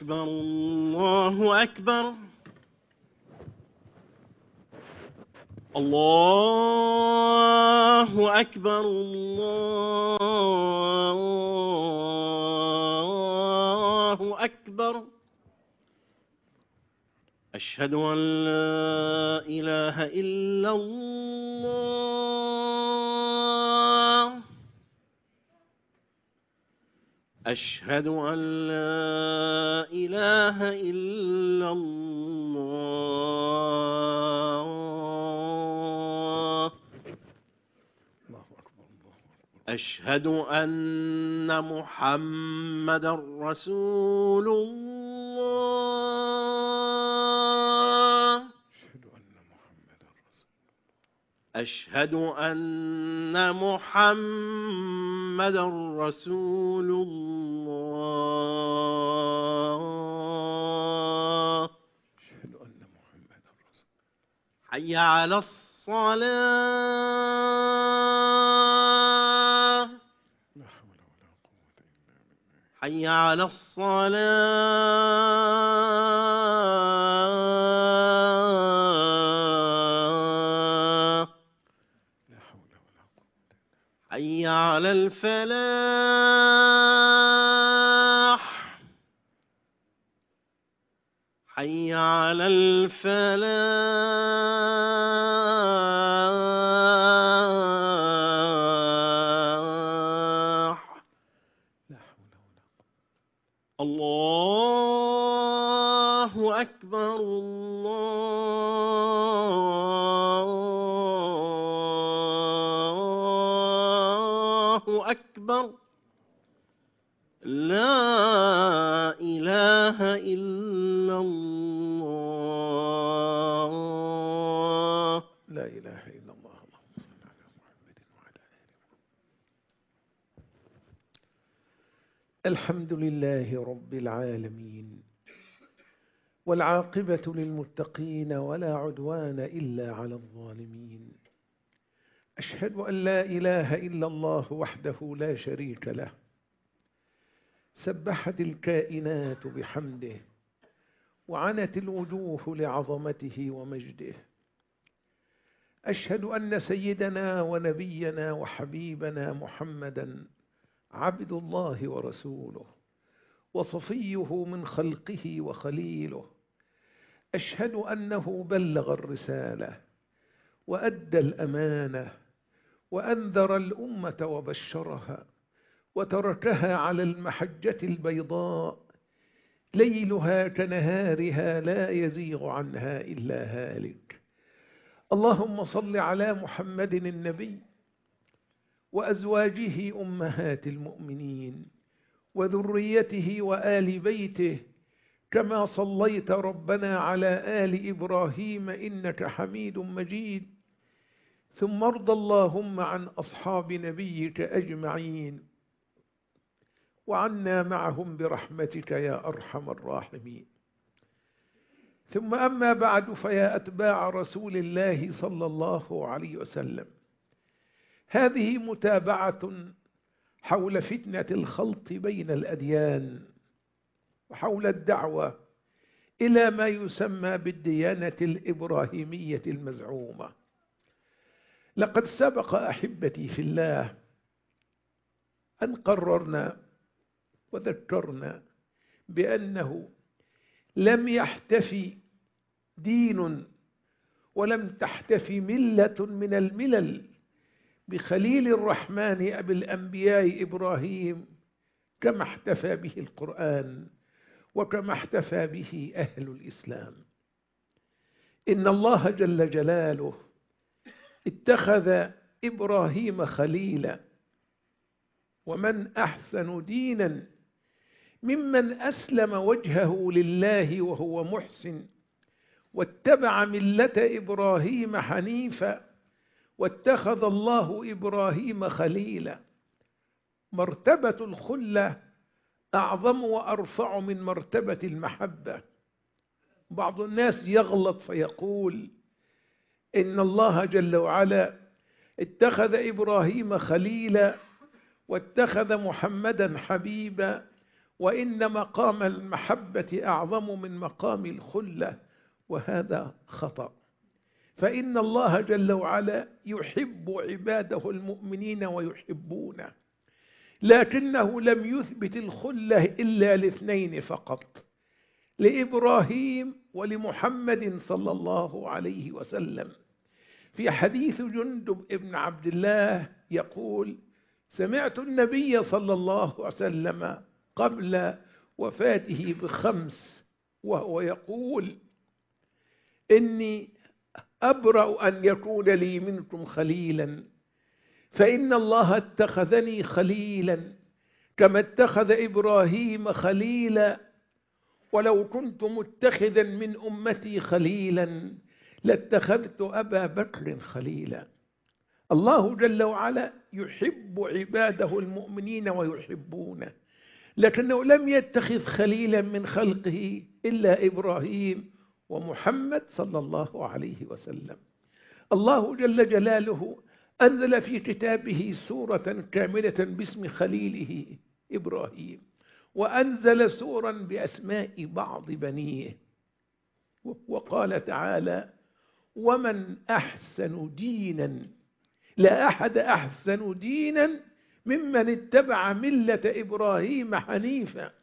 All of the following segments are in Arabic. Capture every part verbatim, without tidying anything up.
أكبر الله أكبر. الله أكبر الله أكبر. أشهد أن لا إله إلا الله. أشهد أن لا إله إلا الله. أشهد أن محمدا رسول الله. أشهد أن محمدا رسول الله. حي على الصلاة. حي على الصلاة. حي على الفلاح. حي على الفلاح. الله أكبر الله أكبر. لا إله إلا الله. لا إله إلا الله. اللهم صل على محمد وعلى آله. الحمد لله رب العالمين، والعاقبة للمتقين ولا عدوان إلا على الظالمين. أشهد أن لا إله إلا الله وحده لا شريك له، سبحت الكائنات بحمده وعنت الوجوه لعظمته ومجده. أشهد أن سيدنا ونبينا وحبيبنا محمدا عبد الله ورسوله وصفيه من خلقه وخليله. أشهد أنه بلغ الرسالة وأدى الأمانة وأنذر الأمة وبشرها، وتركها على المحجة البيضاء ليلها كنهارها لا يزيغ عنها إلا هالك. اللهم صل على محمد النبي وأزواجه أمهات المؤمنين وذريته وآل بيته، كما صليت ربنا على آل إبراهيم إنك حميد مجيد. ثم ارض اللهم عن أصحاب نبيك أجمعين، وعنا معهم برحمتك يا أرحم الراحمين. ثم أما بعد، فيا أتباع رسول الله صلى الله عليه وسلم، هذه متابعة حول فتنة الخلط بين الأديان، وحول الدعوة إلى ما يسمى بالديانة الإبراهيمية المزعومة. لقد سبق أحبتي في الله أن قررنا وذكرنا بأنه لم يحتفي دين ولم تحتفي ملة من الملل بخليل الرحمن أبي الأنبياء إبراهيم كما احتفى به القرآن وكما احتفى به أهل الإسلام. إن الله جل جلاله اتخذ إبراهيم خليلا، ومن أحسن دينا ممن أسلم وجهه لله وهو محسن واتبع ملة إبراهيم حنيفا واتخذ الله إبراهيم خليلا. مرتبة الخلة أعظم وأرفع من مرتبة المحبة. بعض الناس يغلط فيقول إن الله جل وعلا اتخذ إبراهيم خليلا واتخذ محمدا حبيبا وإن مقام المحبة أعظم من مقام الخلة، وهذا خطأ. فإن الله جل وعلا يحب عباده المؤمنين ويحبونه، لكنه لم يثبت الخلة إلا لاثنين فقط، لإبراهيم ولمحمد صلى الله عليه وسلم. في حديث جندب ابن عبد الله يقول: سمعت النبي صلى الله عليه وسلم قبل وفاته بخمس وهو يقول: إني أبرأ أن يكون لي منكم خليلا، فإن الله اتخذني خليلا كما اتخذ إبراهيم خليلا، ولو كنت متخذا من أمتي خليلا لاتخذت أبا بكر خليلا. الله جل وعلا يحب عباده المؤمنين ويحبونه، لكنه لم يتخذ خليلا من خلقه إلا إبراهيم ومحمد صلى الله عليه وسلم. الله جل جلاله أنزل في كتابه سورة كاملة باسم خليله إبراهيم، وأنزل سورا بأسماء بعض بنيه، وقال تعالى: ومن أحسن دينا، لا أحد أحسن دينا ممن اتبع ملة إبراهيم حنيفا.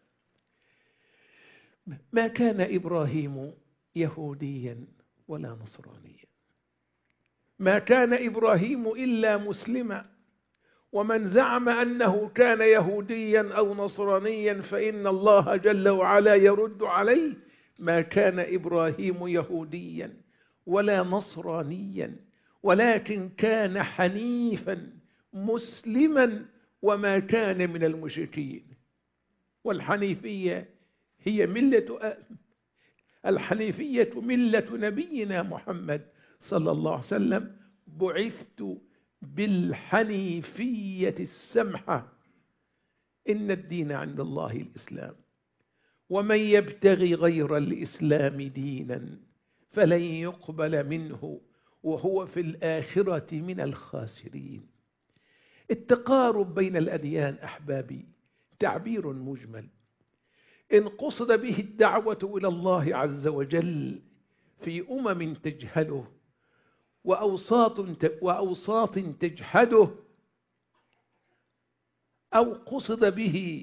ما كان إبراهيم يهوديا ولا نصرانيا، ما كان إبراهيم إلا مسلما، ومن زعم أنه كان يهوديا أو نصرانيا فإن الله جل وعلا يرد عليه: ما كان إبراهيم يهوديا ولا نصرانيا، ولكن كان حنيفا مسلما وما كان من المشركين. والحنيفية هي ملة الحنيفية ملة نبينا محمد صلى الله عليه وسلم: بعثت بالحنيفية السمحة إن الدين عند الله الإسلام، ومن يبتغي غير الإسلام دينا فلن يقبل منه وهو في الآخرة من الخاسرين. التقارب بين الأديان أحبابي تعبير مجمل، إن قصد به الدعوة إلى الله عز وجل في أمم تجهله وأوساط وأوساط تجحده، أو قصد به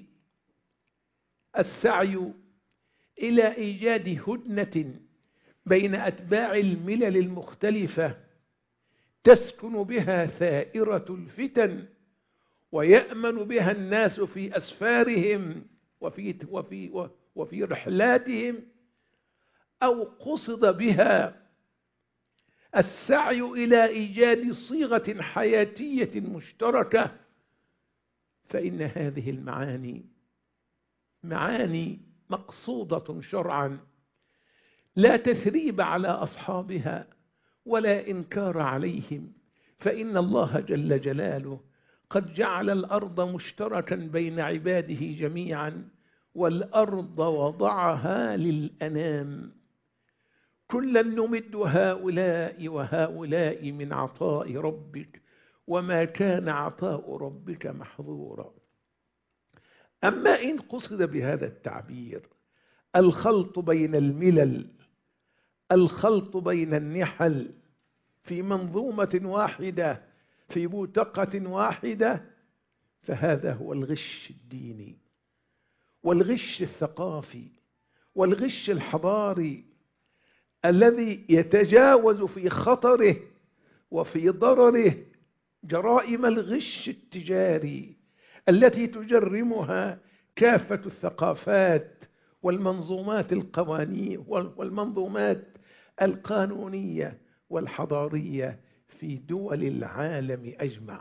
السعي إلى إيجاد هدنة بين أتباع الملل المختلفة تسكن بها ثائرة الفتن ويأمن بها الناس في أسفارهم وفي, وفي, وفي رحلاتهم، أو قصد بها السعي إلى إيجاد صيغة حياتية مشتركة، فإن هذه المعاني معاني مقصودة شرعا، لا تثريب على أصحابها ولا إنكار عليهم، فإن الله جل جلاله قد جعل الأرض مشتركا بين عباده جميعا، والأرض وضعها للأنام، كلا نمد هؤلاء وهؤلاء من عطاء ربك وما كان عطاء ربك محظورا. أما إن قصد بهذا التعبير الخلط بين الملل، الخلط بين النحل في منظومة واحدة في بوتقة واحدة، فهذا هو الغش الديني والغش الثقافي والغش الحضاري الذي يتجاوز في خطره وفي ضرره جرائم الغش التجاري التي تجرمها كافة الثقافات والمنظومات القوانين والمنظومات القانونية والحضارية في دول العالم أجمع.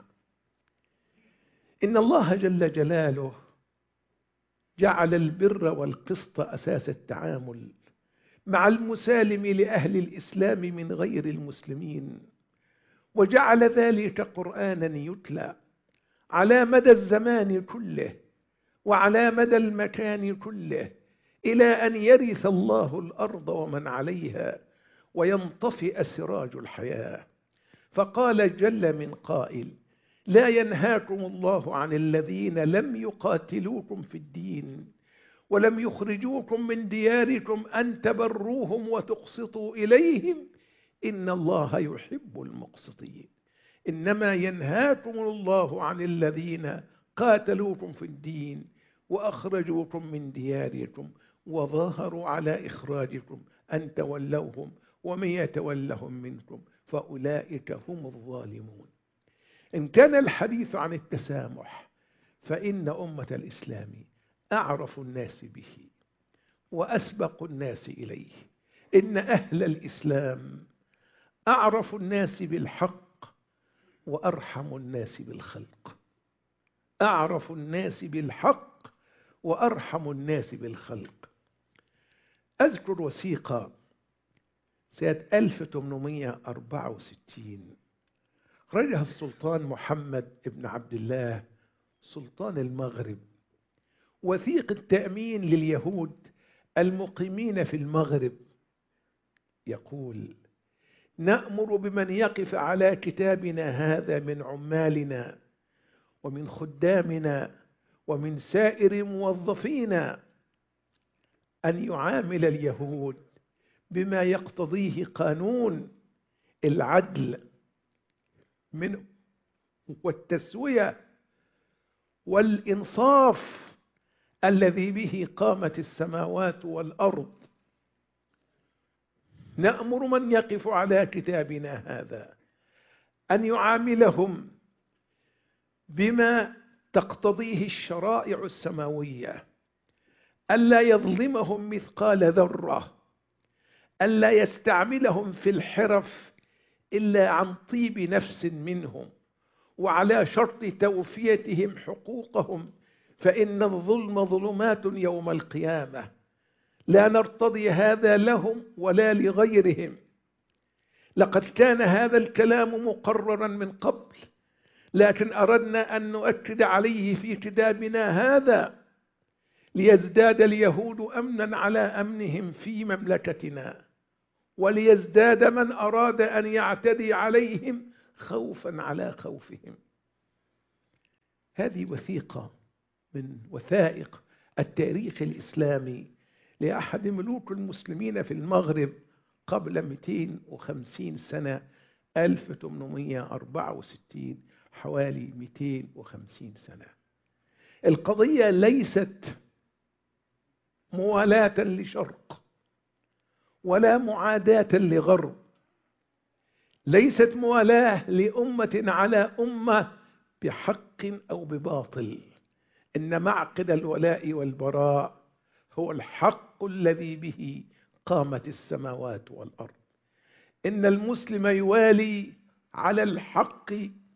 إن الله جل جلاله جعل البر والقسط أساس التعامل مع المسالم لأهل الإسلام من غير المسلمين، وجعل ذلك قرآنا يتلى على مدى الزمان كله وعلى مدى المكان كله إلى أن يرث الله الأرض ومن عليها وينطفئ سراج الحياة. فقال جل من قائل: لا ينهاكم الله عن الذين لم يقاتلوكم في الدين ولم يخرجوكم من دياركم أن تبروهم وتقسطوا إليهم إن الله يحب المقسطين. إنما ينهاكم الله عن الذين قاتلوكم في الدين وأخرجوكم من دياركم وظاهروا على إخراجكم أن تولوهم ومن يتولهم منكم فأولئك هم الظالمون. إن كان الحديث عن التسامح فإن أمة الإسلام أعرف الناس به وأسبق الناس إليه. إن أهل الإسلام أعرف الناس بالحق وأرحم الناس بالخلق. أعرف الناس بالحق وأرحم الناس بالخلق. أذكر وثيقة سنة ألف وثمانمائة وأربعة وستين خرجها السلطان محمد بن عبد الله سلطان المغرب، وثيقة تأمين لليهود المقيمين في المغرب. يقول: نأمر بمن يقف على كتابنا هذا من عمالنا ومن خدامنا ومن سائر موظفينا أن يعامل اليهود بما يقتضيه قانون العدل من والتسوية والإنصاف الذي به قامت السماوات والأرض. نأمر من يقف على كتابنا هذا أن يعاملهم بما تقتضيه الشرائع السماوية، ألا يظلمهم مثقال ذرة، ألا يستعملهم في الحرف إلا عن طيب نفس منهم، وعلى شرط توفيتهم حقوقهم، فإن الظلم ظلمات يوم القيامة، لا نرتضي هذا لهم ولا لغيرهم. لقد كان هذا الكلام مقررا من قبل، لكن أردنا أن نؤكد عليه في كتابنا هذا ليزداد اليهود أمنا على أمنهم في مملكتنا، وليزداد من أراد أن يعتدي عليهم خوفا على خوفهم. هذه وثيقة من وثائق التاريخ الإسلامي لأحد ملوك المسلمين في المغرب قبل مئتين وخمسين سنة، ألف وثمانمائة وأربعة وستين، حوالي مئتين وخمسين سنة. القضية ليست موالاة لشرق ولا معاداة لغرب، ليست موالاة لأمة على أمة بحق أو بباطل، إن معقد الولاء والبراء هو الحق الذي به قامت السماوات والأرض. إن المسلم يوالي على الحق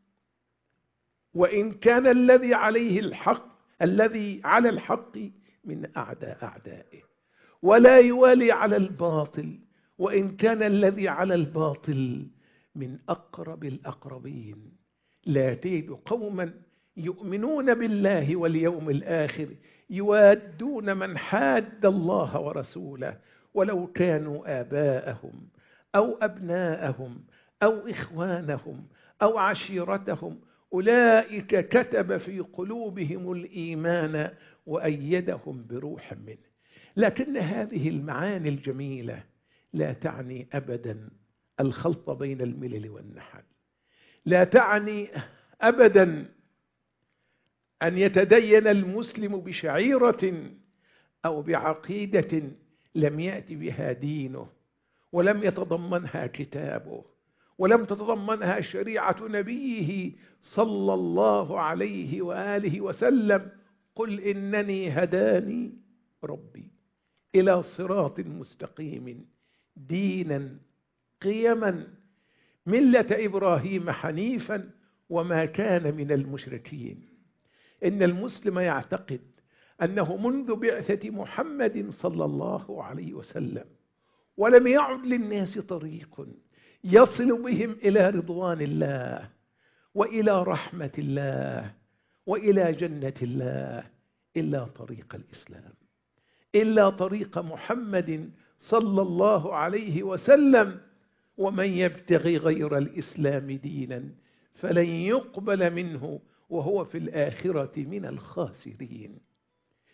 وإن كان الذي عليه الحق الذي على الحق من أعداء أعدائه، ولا يوالي على الباطل وإن كان الذي على الباطل من أقرب الأقربين. لا تجد قوما يؤمنون بالله واليوم الآخر يوادون من حاد الله ورسوله ولو كانوا آباءهم أو أبناءهم أو إخوانهم أو عشيرتهم، أولئك كتب في قلوبهم الإيمان وأيدهم بروح منه. لكن هذه المعاني الجميلة لا تعني أبدا الخلط بين الملل والنحل، لا تعني أبدا أن يتدين المسلم بشعيرة أو بعقيدة لم يأتي بها دينه ولم يتضمنها كتابه ولم تتضمنها شريعة نبيه صلى الله عليه وآله وسلم. قل إنني هداني ربي إلى صراط مستقيم دينا قيما ملة إبراهيم حنيفا وما كان من المشركين. إن المسلم يعتقد أنه منذ بعثة محمد صلى الله عليه وسلم ولم يعد للناس طريق يصل بهم إلى رضوان الله وإلى رحمة الله وإلى جنة الله إلا طريق الإسلام، إلا طريق محمد صلى الله عليه وسلم. ومن يبتغي غير الإسلام دينا فلن يقبل منه وهو في الآخرة من الخاسرين.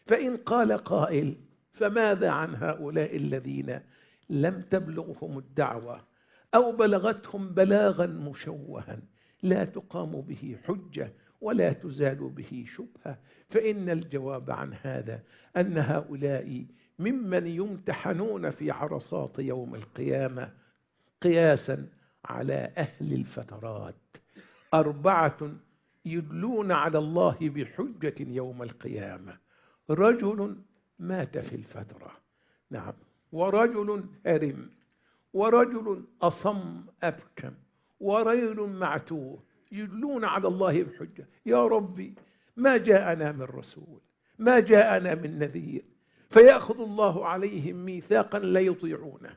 فإن قال قائل فماذا عن هؤلاء الذين لم تبلغهم الدعوة أو بلغتهم بلاغا مشوها لا تقام به حجة ولا تزال به شبهة؟ فإن الجواب عن هذا أن هؤلاء ممن يمتحنون في عرصات يوم القيامة قياسا على أهل الفترات. أربعة يدلون على الله بحجة يوم القيامة: رجل مات في الفترة، نعم، ورجل هرم، ورجل أصم أبكم، ورجل معتوه، يدلون على الله بحجة. يا ربي ما جاءنا من رسول، ما جاءنا من نذير، فيأخذ الله عليهم ميثاقا لا يطيعونه،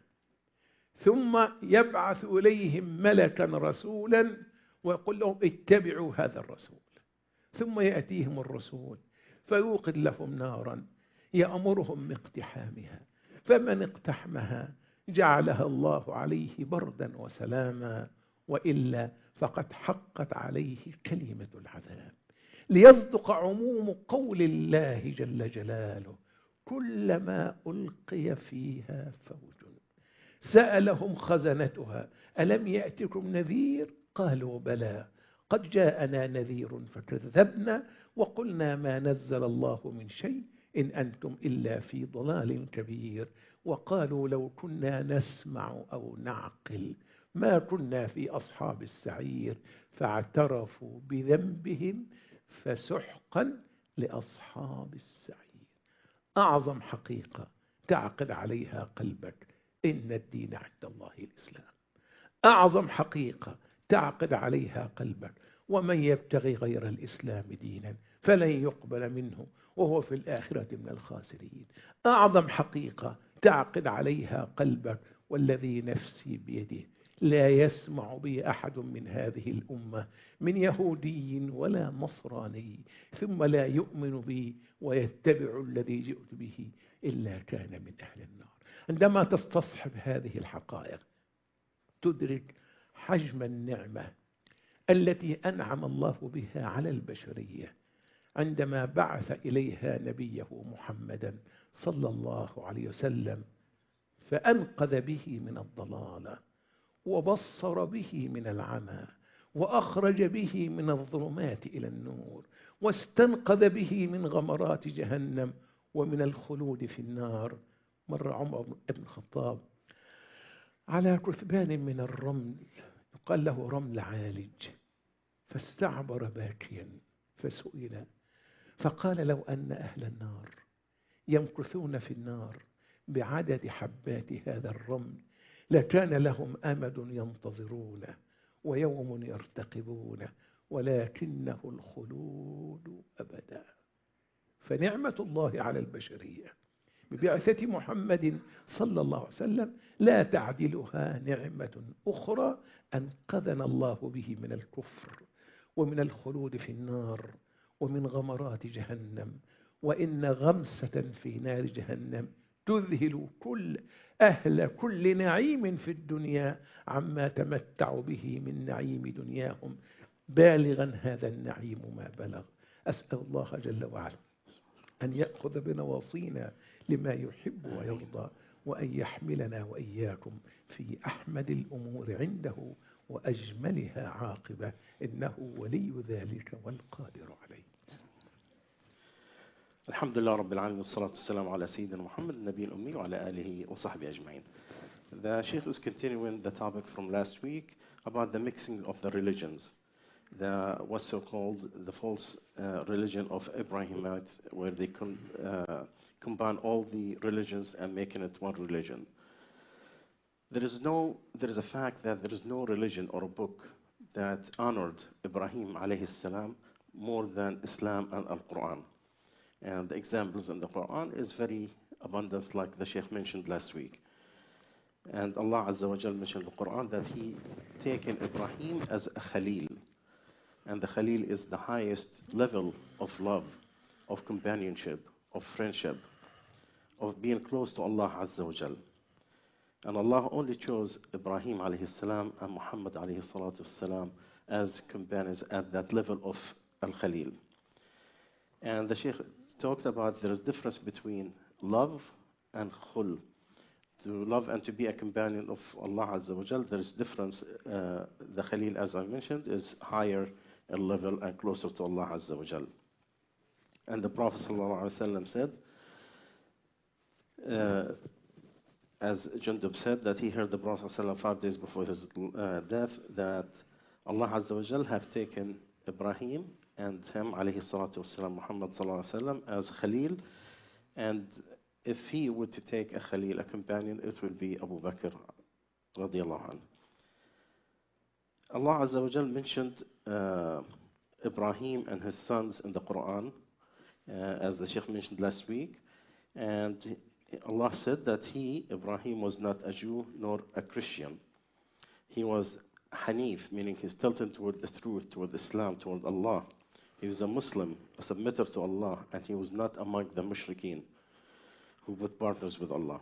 ثم يبعث إليهم ملكا رسولا ويقول لهم اتبعوا هذا الرسول، ثم يأتيهم الرسول فيوقد لهم نارا يأمرهم باقتحامها، فمن اقتحمها جعلها الله عليه بردا وسلاما، وإلا فقد حقت عليه كلمة العذاب. ليصدق عموم قول الله جل جلاله: كلما ألقي فيها فوج سألهم خزنتها ألم يأتكم نذير؟ قالوا بلى قد جاءنا نذير فكذبنا وقلنا ما نزل الله من شيء إن أنتم إلا في ضلال كبير. وقالوا لو كنا نسمع أو نعقل ما كنا في أصحاب السعير، فاعترفوا بذنبهم فسحقا لأصحاب السعير. أعظم حقيقة تعقد عليها قلبك: إن الدين عند الله الإسلام. أعظم حقيقة تعقد عليها قلبك: ومن يبتغي غير الإسلام دينا فلن يقبل منه وهو في الآخرة من الخاسرين. أعظم حقيقة تعقد عليها قلبك: والذي نفسي بيده لا يسمع بي أحد من هذه الأمة من يهودي ولا نصراني ثم لا يؤمن بي ويتبع الذي جئت به إلا كان من أهل النار. عندما تستصحب هذه الحقائق تدرك حجم النعمة التي أنعم الله بها على البشرية عندما بعث إليها نبيه محمدا صلى الله عليه وسلم، فأنقذ به من الضلال وبصر به من العمى وأخرج به من الظلمات إلى النور واستنقذ به من غمرات جهنم ومن الخلود في النار. مر عمر بن الخطاب على كثبان من الرمل يقال له رمل عالج، فاستعبر باكيا فسئل فقال: لو أن أهل النار يمكثون في النار بعدد حبات هذا الرمل لكان لهم أمد ينتظرونه ويوم يرتقبونه، ولكنه الخلود أبدا. فنعمة الله على البشرية ببعثة محمد صلى الله عليه وسلم لا تعدلها نعمة أخرى أنقذنا الله به من الكفر ومن الخلود في النار ومن غمرات جهنم. وإن غمسة في نار جهنم تذهل كل أهل كل نعيم في الدنيا عما تمتعوا به من نعيم دنياهم، بالغا هذا النعيم ما بلغ. أسأل الله جل وعلا أن يأخذ بنواصينا لما يحب ويرضى، وأن يحملنا وإياكم في أحمد الأمور عنده وأجملها عاقبة، إنه ولي ذلك والقادر عليه. الحمد لله رب العالمين والصلاة والسلام على سيدنا محمد النبي الأمي وعلى آله وصحبه أجمعين. The Sheikh is continuing the topic from last week about the mixing of the religions, the what's so called the false uh, religion of Abrahamites, where they com uh, combine all the religions and making it one religion. There is no, there is a fact that there is no religion or a book that honored Ibrahim alayhi salam more than Islam and Al-Quran. And the examples in the Quran is very abundant, like the Sheikh mentioned last week. And Allah Azza wa Jal mentioned in the Quran that He taken Ibrahim as a Khalil. And the Khalil is the highest level of love, of companionship, of friendship, of being close to Allah Azza wa Jal. And Allah only chose Ibrahim alayhi salam and Muhammad alayhi salatu salam as companions at that level of Al-Khalil. And the Shaykh talked about there is difference between love and khul. To love and to be a companion of Allah Azza wa Jal, there is difference. Uh, the Khalil, as I mentioned, is higher in level and closer to Allah Azza wa Jal. And the Prophet Sallallahu Alaihi Wasallam said, uh, as Jundub said, that he heard the Prophet ﷺ five days before his uh, death, that Allah Azza wa Jal have taken Ibrahim and him, alayhi salatu wasalam, Muhammad sallallahu alaihi wasallam, as Khalil, and if he were to take a Khalil, a companion, it will be Abu Bakr radiallahu anhu. Allah Azza wa Jal mentioned uh, Ibrahim and his sons in the Quran, uh, as the Sheikh mentioned last week, and Allah said that he, Ibrahim, was not a Jew nor a Christian. He was Hanif, meaning he's tilted toward the truth, toward Islam, toward Allah. He was a Muslim, a submitter to Allah, and he was not among the mushrikeen who put partners with Allah.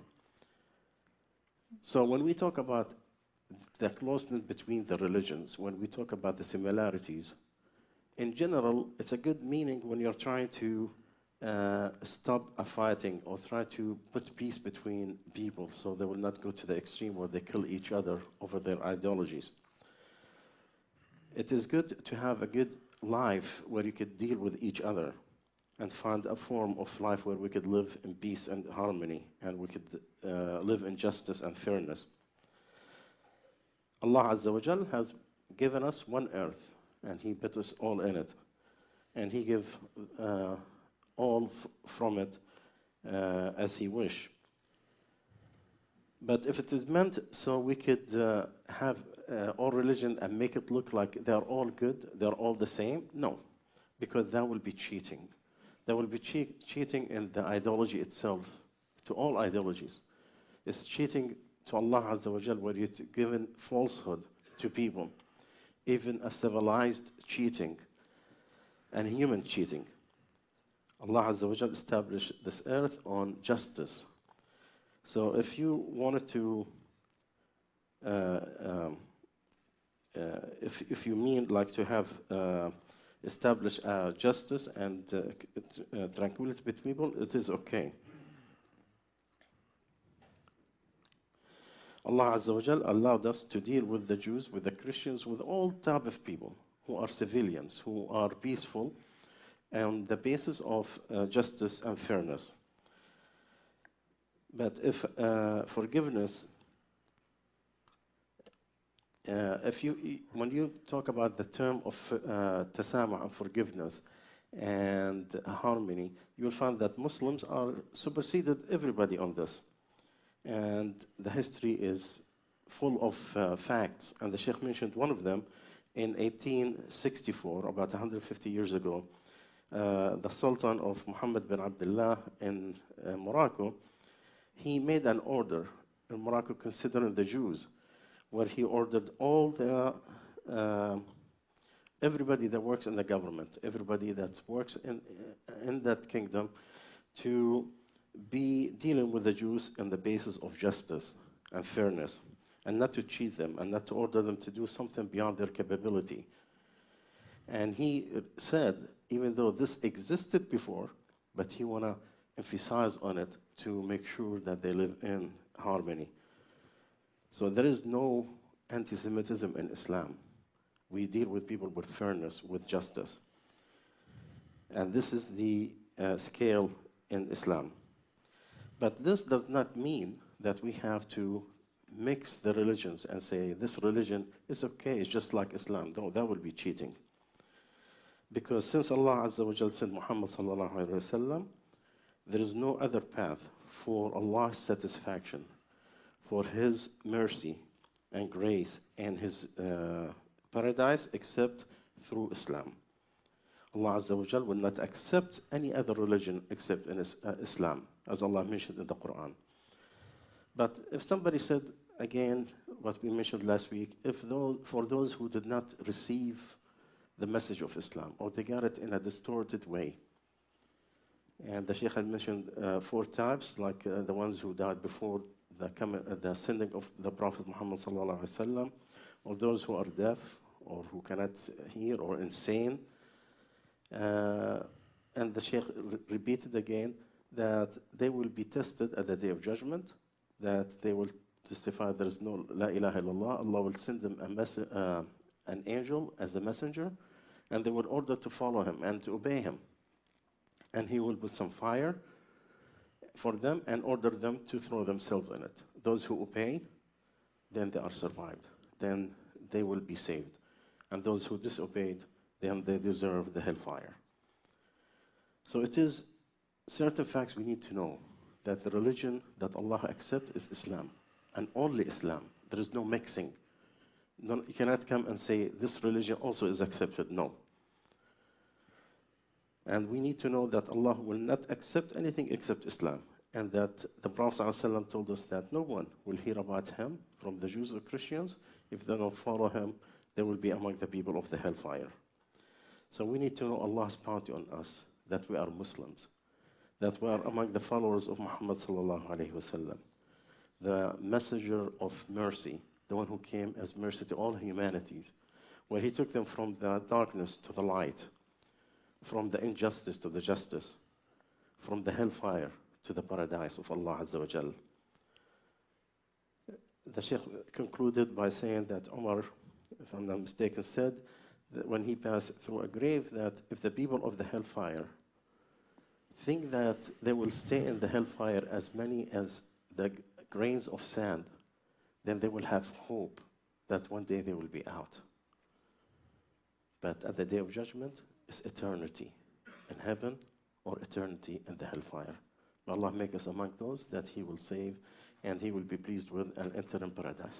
So when we talk about the closeness between the religions, when we talk about the similarities, in general, it's a good meaning when you're trying to uh, stop a fighting or try to put peace between people so they will not go to the extreme where they kill each other over their ideologies. It is good to have a good life where you could deal with each other and find a form of life where we could live in peace and harmony and we could uh, live in justice and fairness. Allah Azza wa Jal has given us one earth and He put us all in it. And He gave uh, all f from it uh, as He wish. But if it is meant so we could uh, have uh, all religion and make it look like they're all good, they're all the same, no. Because that will be cheating. That will be che cheating in the ideology itself, to all ideologies. It's cheating to Allah Azza wa Jal, where it's given falsehood to people, even a civilized cheating and human cheating. Allah Azza wa Jal established this earth on justice. So if you wanted to, uh, um, uh, if, if you mean like to have uh, establish uh, justice and uh, uh, tranquility between people, it is okay. Allah Azza wa Jal allowed us to deal with the Jews, with the Christians, with all type of people who are civilians, who are peaceful, on the basis of uh, justice and fairness. But if uh, forgiveness, uh, if you, when you talk about the term of uh, tasamuh, and forgiveness and harmony, you'll find that Muslims are superseded everybody on this. And the history is full of uh, facts. And the Sheikh mentioned one of them in eighteen sixty-four, about one hundred fifty years ago. Uh, the Sultan of Muhammad bin Abdullah in uh, Morocco, he made an order in Morocco considering the Jews, where he ordered all the, uh, everybody that works in the government, everybody that works in, in that kingdom, to be dealing with the Jews on the basis of justice and fairness, and not to cheat them, and not to order them to do something beyond their capability. And he said, even though this existed before, but he want to emphasize on it to make sure that they live in harmony. So there is no anti-Semitism in Islam. We deal with people with fairness, with justice. And this is the uh, scale in Islam. But this does not mean that we have to mix the religions and say this religion is okay, it's just like Islam. No, that would be cheating. Because since Allah Azza wa Jal sent Muhammad sallallahu alayhi wa sallam, there is no other path for Allah's satisfaction, for His mercy and grace and His uh, paradise except through Islam. Allah Azza wa Jal will not accept any other religion except in uh, Islam, as Allah mentioned in the Quran. But if somebody said, again, what we mentioned last week, if those, for those who did not receive the message of Islam, or they got it in a distorted way, and the Shaykh had mentioned uh, four types, like uh, the ones who died before the, coming, uh, the sending of the Prophet Muhammad sallallahu alaihi wasallam, or those who are deaf, or who cannot hear, or insane, Uh, and the Sheikh re- repeated again that they will be tested at the day of judgment, that they will testify there is no La ilaha illallah. Allah will send them a mess- uh, an angel as a messenger, and they will order to follow him and to obey him. And he will put some fire for them and order them to throw themselves in it. Those who obey, then they are survived. Then they will be saved. And those who disobeyed, then they deserve the hellfire. So it is certain facts we need to know, that the religion that Allah accepts is Islam, and only Islam. There is no mixing. No, you cannot come and say this religion also is accepted. No. And we need to know that Allah will not accept anything except Islam, and that the Prophet ﷺ told us that no one will hear about him from the Jews or Christians. If they don't follow him, they will be among the people of the hellfire. So we need to know Allah's bounty on us, that we are Muslims, that we are among the followers of Muhammad sallallahu alaihi wasallam, the messenger of mercy, the one who came as mercy to all humanities, where he took them from the darkness to the light, from the injustice to the justice, from the hellfire to the paradise of Allah Azza wa Jal. The Sheikh concluded by saying that Umar, if I'm not mistaken, said that when he passed through a grave, that if the people of the hellfire think that they will stay in the hellfire as many as the grains of sand, then they will have hope that one day they will be out. But at the day of judgment, it's eternity in heaven or eternity in the hellfire. May Allah make us among those that He will save and He will be pleased with and enter in paradise.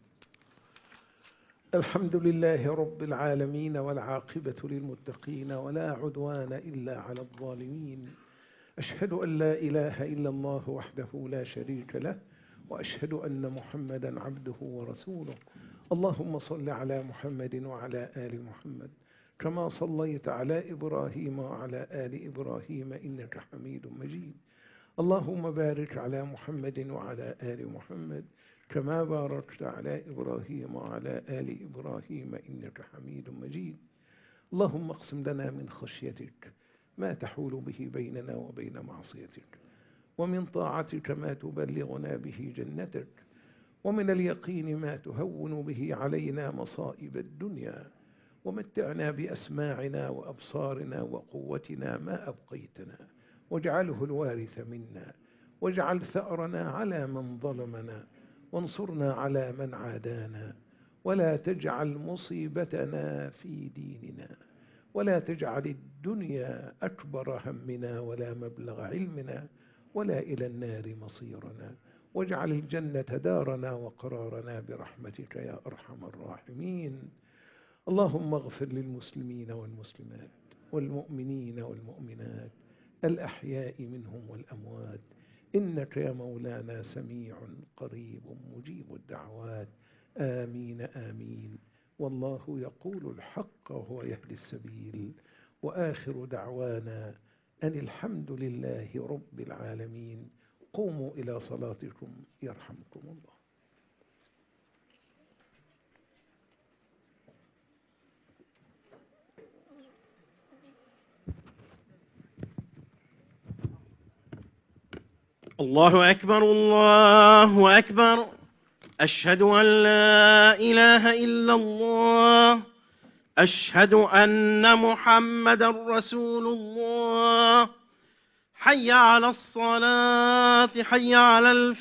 الحمد لله رب العالمين والعاقبة للمتقين ولا عدوان إلا على الظالمين. أشهد أن لا إله إلا الله وحده لا شريك له، وأشهد أن محمدا عبده ورسوله. اللهم صل على محمد وعلى آل محمد كما صليت على إبراهيم وعلى آل إبراهيم إنك حميد مجيد. اللهم بارك على محمد وعلى آل محمد كما باركت على إبراهيم وعلى آل إبراهيم إنك حميد مجيد. اللهم اقسم لنا من خشيتك ما تحول به بيننا وبين معصيتك، ومن طاعتك ما تبلغنا به جنتك، ومن اليقين ما تهون به علينا مصائب الدنيا، ومتعنا بأسماعنا وأبصارنا وقوتنا ما أبقيتنا، واجعله الوارث منا، واجعل ثأرنا على من ظلمنا، وانصرنا على من عادانا، ولا تجعل مصيبتنا في ديننا، ولا تجعل الدنيا أكبر همنا ولا مبلغ علمنا، ولا إلى النار مصيرنا، واجعل الجنة دارنا وقرارنا برحمتك يا أرحم الراحمين. اللهم اغفر للمسلمين والمسلمات والمؤمنين والمؤمنات الأحياء منهم والأموات، إنك يا مولانا سميع قريب مجيب الدعوات. آمين آمين. والله يقول الحق وهو يهدي السبيل، وآخر دعوانا أن الحمد لله رب العالمين. قوموا إلى صلاتكم يرحمكم الله. الله أكبر الله أكبر. أشهد أن لا إله إلا الله. أشهد أن محمد رسول الله. حي على الصلاة، حي على الفلاح.